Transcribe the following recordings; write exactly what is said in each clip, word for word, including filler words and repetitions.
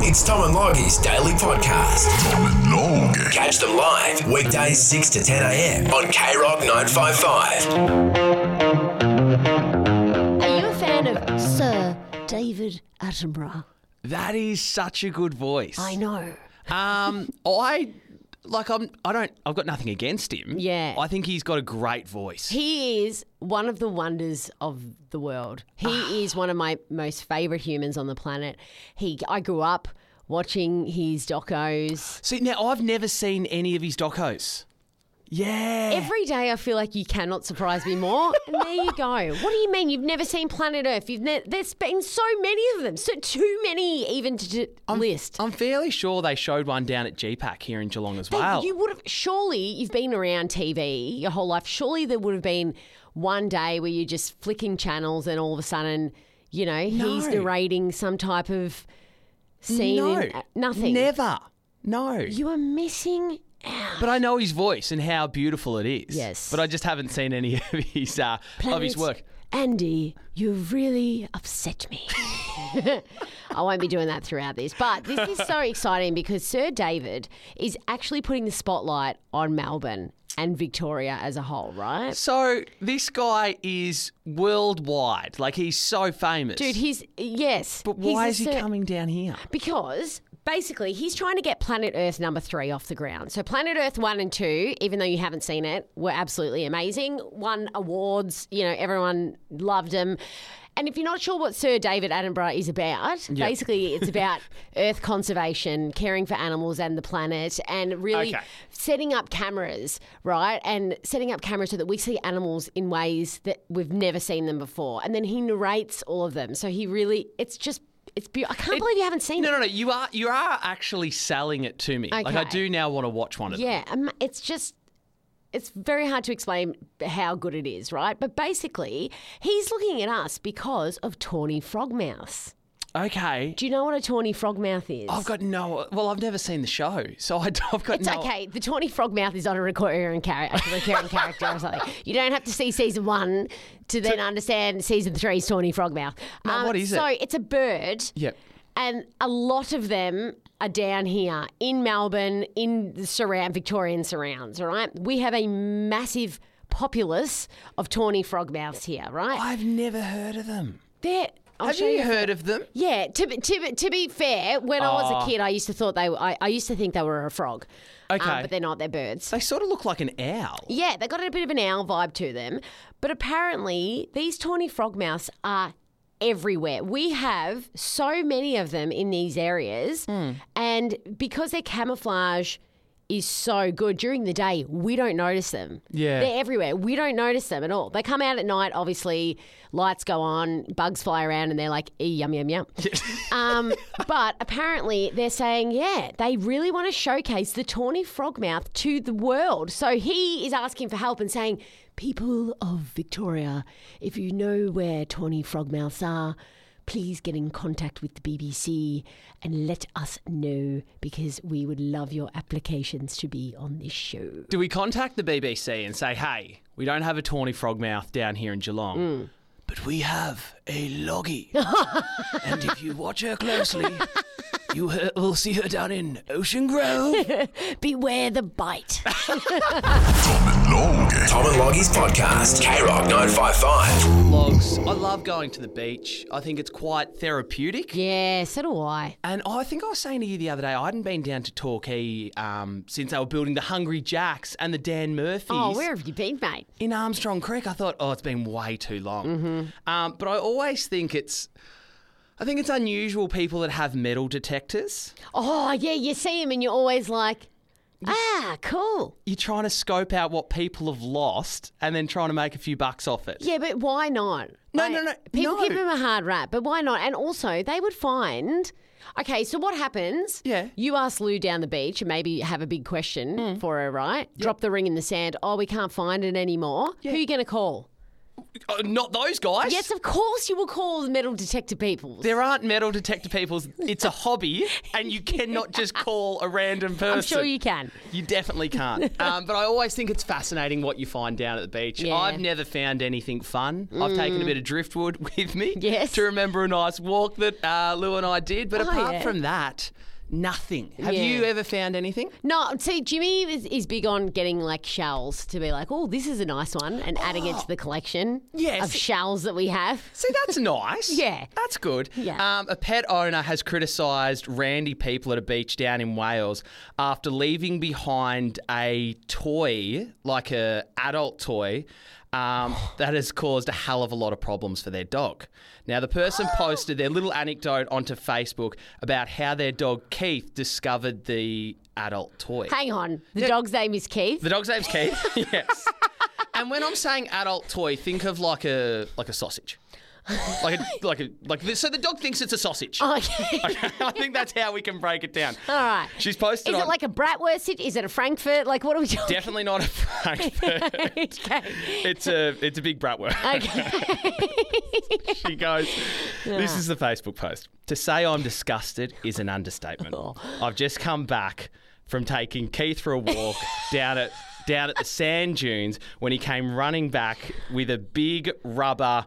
It's Tom and Loggie's daily podcast. Tom and Log. Catch them live weekdays six to ten a.m. on K Rock nine five five. Are you a fan of Sir David Attenborough? That is such a good voice. I know. Um, I like. I'm. I don't. I've got nothing against him. Yeah. I think he's got a great voice. He is one of the wonders of the world. He is one of my most favourite humans on the planet. He. I grew up watching his docos. See, now I've never seen any of his docos. Yeah. Every day I feel like you cannot surprise me more. And there you go. What do you mean you've never seen Planet Earth? You've ne- There's been so many of them. So too many even to d- I'm, list. I'm fairly sure they showed one down at G PAC here in Geelong as They- well. You would have surely you've been around T V your whole life. Surely there would have been one day where you're just flicking channels and all of a sudden, you know, he's No. narrating some type of scene. no. In, uh, nothing. Never. No. You are missing out. But I know his voice and how beautiful it is. Yes. But I just haven't seen any of his uh, of his Planet work. Andy, you've really upset me. I won't be doing that throughout this. But this is so exciting because Sir David is actually putting the spotlight on Melbourne and Victoria as a whole, right? So this guy is worldwide. Like, he's so famous. Dude, he's, yes. But he's why the is he Sir- coming down here? Because basically he's trying to get Planet Earth number three off the ground. So Planet Earth one and two, even though you haven't seen it, were absolutely amazing. Won awards, you know, everyone loved them. And if you're not sure what Sir David Attenborough is about, Yep. basically it's about Earth conservation, caring for animals and the planet, and really Okay. setting up cameras, right? And setting up cameras so that we see animals in ways that we've never seen them before. And then he narrates all of them. So he really, it's just, it's beautiful. I can't It- believe you haven't seen No, it. no, no. You are you are actually selling it to me. Like, I Okay. do now want to watch one of them. Yeah, um, it's just, it's very hard to explain how good it is, right? But basically, he's looking at us because of Tawny Frogmouth. Okay. Do you know what a Tawny Frogmouth is? I've got no. Well, I've never seen the show, so I, I've got It's no. okay. The Tawny Frogmouth is not a recurring, char- a recurring character or something. You don't have to see season one to then understand season three's Tawny Frogmouth. No, what is it? So it's a bird. Yep. And a lot of them are down here in Melbourne, in the surround, Victorian surrounds, all right? We have a massive populace of tawny frogmouths here, right? I've never heard of them. They're, I'll Have show you a heard pho- of them? Yeah, to, be- to, be- to be fair, when I was Oh. a kid, I used to thought they were, I, I used to think they were a frog. Um, Okay. but they're not, they're birds. They sort of look like an owl. Yeah, they got a bit of an owl vibe to them. But apparently, these tawny frogmouths are everywhere. We have so many of them in these areas. Hmm. And because their camouflage is so good during the day, we don't notice them. Yeah. They're everywhere. We don't notice them at all. They come out at night, obviously, lights go on, bugs fly around, and they're like, e, yum, yum, yum. um, but apparently they're saying, yeah, they really want to showcase the tawny frogmouth to the world. So he is asking for help and saying, people of Victoria, if you know where tawny frogmouths are, please get in contact with the B B C and let us know because we would love your applications to be on this show. Do we contact the B B C and say, hey, we don't have a tawny frogmouth down here in Geelong, Mm. but we have a loggy. And if you watch her closely, you he- will see her down in Ocean Grove. Beware the bite. Tom and Log. Tom and Loggie's podcast. K Rock nine five five. Logs, I love going to the beach. I think it's quite therapeutic. Yeah, so do I. And I think I was saying to you the other day, I hadn't been down to Torquay um, since they were building the Hungry Jacks and the Dan Murphys. Oh, where have you been, mate? In Armstrong Creek. I thought, oh, it's been way too long. Mm-hmm. Um, but I always think it's, I think it's unusual people that have metal detectors. Oh, yeah, you see him and you're always like, ah, cool. You're trying to scope out what people have lost and then trying to make a few bucks off it. Yeah, but why not? No, Like, no, no, People no. give him a hard rap, but why not? And also, they would find. Okay, so what happens? Yeah. You ask Lou down the beach and maybe have a big question for her, right? Drop the ring in the sand. Oh, we can't find it anymore. Who are you going to call? Uh, not those guys. Yes, of course you will call the metal detector people. There aren't metal detector peoples. It's a hobby, and you cannot just call a random person. I'm sure you can. You definitely can't. Um, but I always think it's fascinating what you find down at the beach. Yeah. I've never found anything fun. I've taken a bit of driftwood with me Yes. to remember a nice walk that uh, Lou and I did. But Oh, apart yeah. from that, Nothing. Have Yeah. you ever found anything? No, see, Jimmy is, is big on getting like shells to be like, oh, this is a nice one, and adding it to the collection Yes. of shells that we have. See, that's nice. Yeah. That's good. Yeah. Um, a pet owner has criticised randy people at a beach down in Wales after leaving behind a toy, like a adult toy, um, that has caused a hell of a lot of problems for their dog. Now, the person posted their little anecdote onto Facebook about how their dog Keith discovered the adult toy. Hang on, the dog's name is Keith. The dog's name's Keith. Yes. And when I'm saying adult toy, think of like a like a sausage. Like a, like a like this. So the dog thinks it's a sausage. Okay. I think that's how we can break it down. All right. She's posted Is on. it like a bratwurst? Is it a Frankfurt? Like, what are we doing? Definitely not a Frankfurt. Okay. It's a it's a big bratwurst. Okay. She goes, this is the Facebook post. To say I'm disgusted is an understatement. Oh. I've just come back from taking Keith for a walk down at down at the sand dunes when he came running back with a big rubber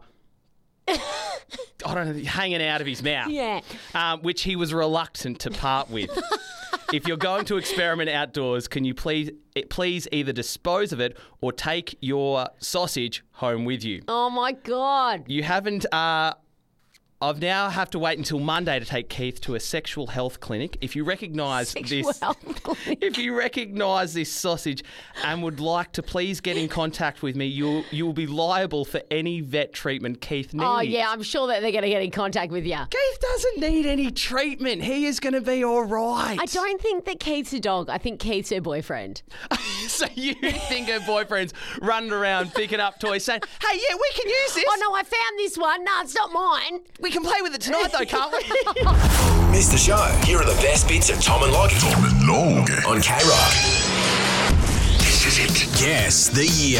I don't know, hanging out of his mouth. Yeah. Um, which he was reluctant to part with. If you're going to experiment outdoors, can you please please either dispose of it or take your sausage home with you? Oh my God. You haven't. Uh, I've now have to wait until Monday to take Keith to a sexual health clinic. If you recognise Sexual this, health clinic. if you recognise this sausage and would like to please get in contact with me, you'll you will be liable for any vet treatment Keith needs. Oh yeah, I'm sure that they're going to get in contact with you. Keith doesn't need any treatment. He is going to be all right. I don't think that Keith's a dog. I think Keith's her boyfriend. So you think her boyfriend's running around picking up toys saying, hey, yeah, we can use this. Oh no, I found this one. No, it's not mine. We can play with it tonight though, can't we? Missed the show? Here are the best bits of Tom and Loggy Tom and Logie. on K-Rock. This is it. Guess the year.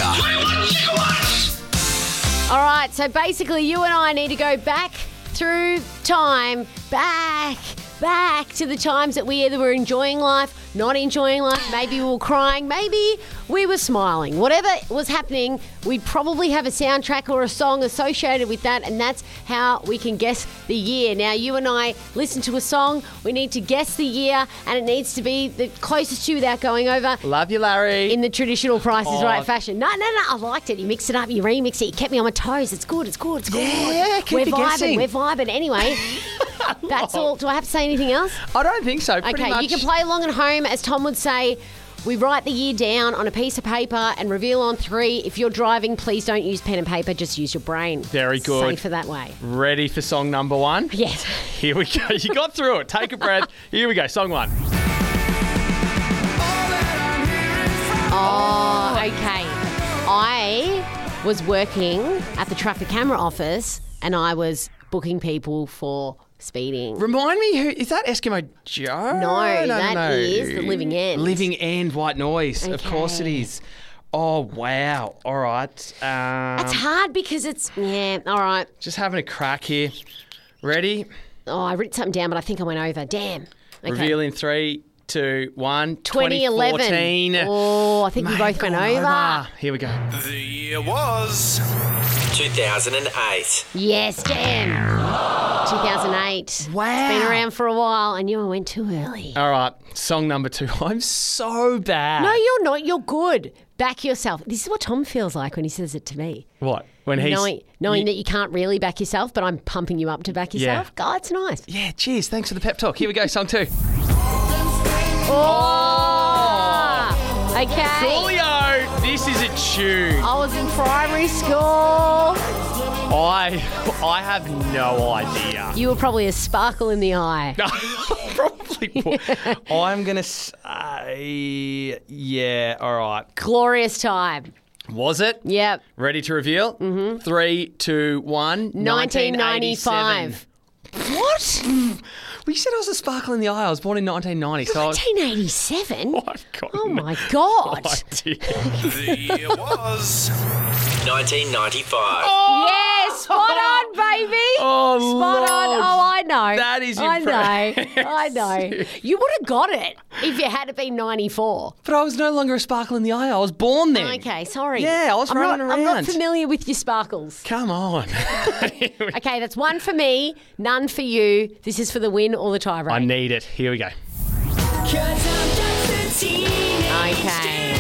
All right, so basically you and I need to go back through time, back, back to the times that we either were enjoying life, not enjoying life, maybe we were crying, maybe we were smiling. Whatever was happening, we'd probably have a soundtrack or a song associated with that, and that's how we can guess the year. Now, you and I listen to a song, we need to guess the year, and it needs to be the closest to without going over Love you, Larry. in the traditional Price is Oh. Right fashion. No, no, no, I liked it. You mixed it up, you remixed it, you kept me on my toes. It's good, it's good, it's good. Yeah, keep We're you vibing, guessing. we're vibing. Anyway, that's all. Do I have to say anything else? I don't think so. Pretty Okay, much. you can play along at home. As Tom would say, we write the year down on a piece of paper and reveal on three. If you're driving, please don't use pen and paper, just use your brain. Very good. Safer that way. Ready for song number one? Yes. Here we go. You got through it. Take a breath. Here we go. Song one. Oh, okay. I was working at the traffic camera office and I was booking people for speeding. Remind me, who is that? Eskimo Joe? No, no, that no. is The Living End. Living End, White Noise. Of course it Okay. is. Oh, wow. All right. Um, It's hard because it's, yeah, all right. just having a crack here. Ready? Oh, I wrote something down, but I think I went over. Damn. Okay. Reveal in three, two, one. twenty eleven. twenty fourteen. Oh, I think we Mate, both went gone over. Here we go. The year was two thousand eight. Yes, damn. two thousand eight. Wow. It's been around for a while. I knew I went too early. All right. Song number two. I'm so bad. No, you're not. You're good. Back yourself. This is what Tom feels like when he says it to me. What? When he's knowing knowing you- that you can't really back yourself, but I'm pumping you up to back Yeah. yourself. God, it's nice. Yeah, cheers. Thanks for the pep talk. Here we go. Song two. Oh! Okay. Coolio. This is a tune. I was in primary school. I I have no idea. You were probably a sparkle in the eye. Probably. I'm going to say, yeah, all right. Glorious time. Was it? Yep. Ready to reveal? Mm-hmm. Three, two, one. nineteen ninety-five. What? Well, you said I was a sparkle in the eye. I was born in nineteen ninety. So I was, nineteen eighty-seven? I've got Oh no my God. idea. The year was nineteen ninety-five. Yes, spot on, baby. Oh, Spot on. Lord. Oh, I know. That is I know. impressive. I know. You would have got it if you had been ninety-four. But I was no longer a sparkle in the eye. I was born then. Okay, sorry. Yeah, I was I'm running not, I'm not around. familiar with your sparkles. Come on. Okay, that's one for me, none for you. This is for the win or the tie break. I need it. Here we go. Okay.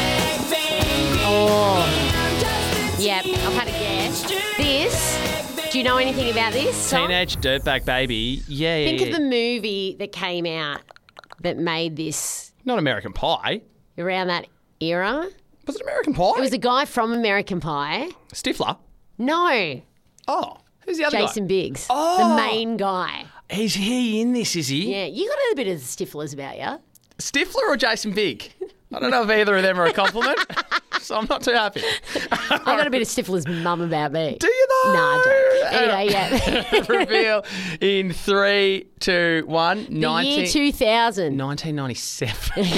Oh. Yep, I've had a guess. This, do you know anything about this song? Teenage Dirtbag Baby. Yeah, yeah, Think yeah. of the movie that came out that made this Not American Pie. around that era. Was it American Pie? It was a guy from American Pie. Stifler. No, Oh, who's the other Jason guy? Biggs, Oh. the main guy. Is he in this, is he? Yeah, you got a bit of Stiflers about you. Stifler or Jason Big? I don't know if either of them are a compliment, so I'm not too happy. I got a bit of Stifler's mum about me. Do you though? Nah, I don't. Anyway, yeah. Reveal in three, two, one. The year two thousand. nineteen ninety-seven.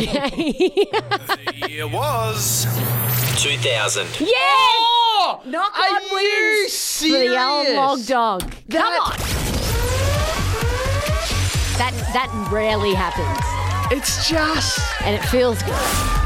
The year was two thousand. Yeah! Oh! Knock Are on you wins for the old serious? log dog. Come on. That, that rarely happens, It's just... and it feels good.